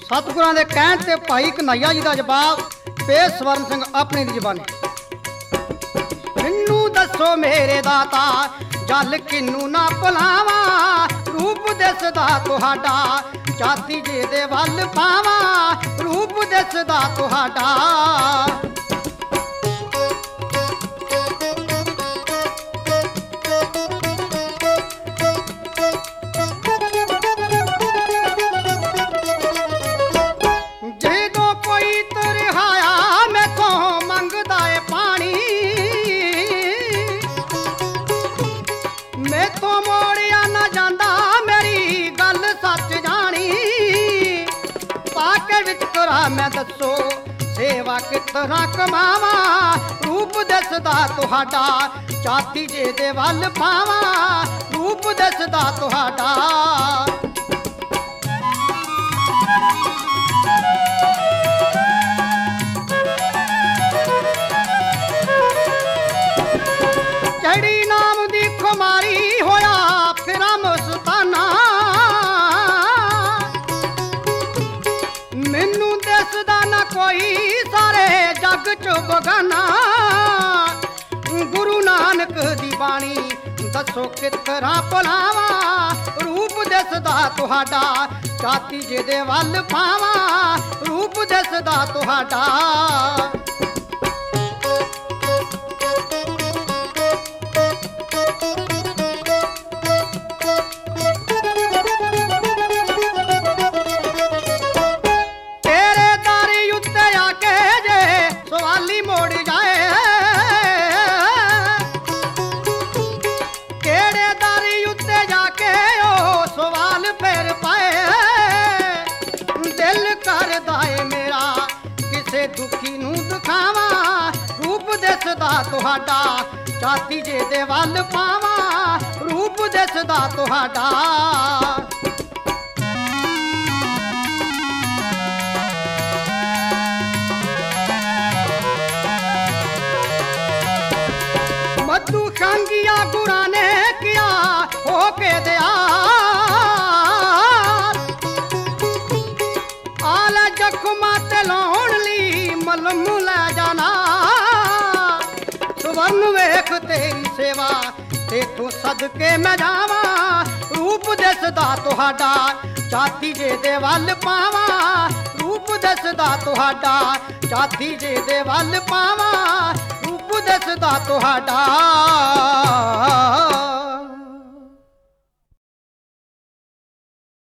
सतगुरां दे कहण ते भाई कन्हैया जी दा जवाब पेश स्वर्ण सिंह अपनी दी ज़बानी। मैनू दसो मेरे दाता जल किनू ना भुलावा, रूप दिसदा तुहाडा जाति जे दे वल पावा, रूप दिसदा तुहाडा। मैं दसो सेवा कितना कमावा, रूप दसदा तुहाडा जाति जे दे वल पावा, रूप दसदा तुहाडा। चढ़ी नाम दी खुमारी होया फिरा मस्ताना, मैनू दसदा ना कोई सारे जग च बगाना। गुरु नानक दी बाणी दसो कितरा भुलावा, रूप दसदा तुहाडा जाति जे दे वल पावा, रूप दसदा तुहाडा। दुखी नू दुखावा, रूप दसदा तुहाडा जाति जे दे वल पावा, रूप दसदा तुहाडा। मधु खांगिया गुरा ने किया होके दया, आला जख्मा ते लाउण ली मलम लै जाना। सुवर्ण वेख तेरी सेवा ते तू सदके मैं जावा, रूप दसदा तुहाडा जाति जे दे वल पावा, रूप दसदा तुहाडा जाति जे दे वल पावा, रूप दसदा तुहाडा।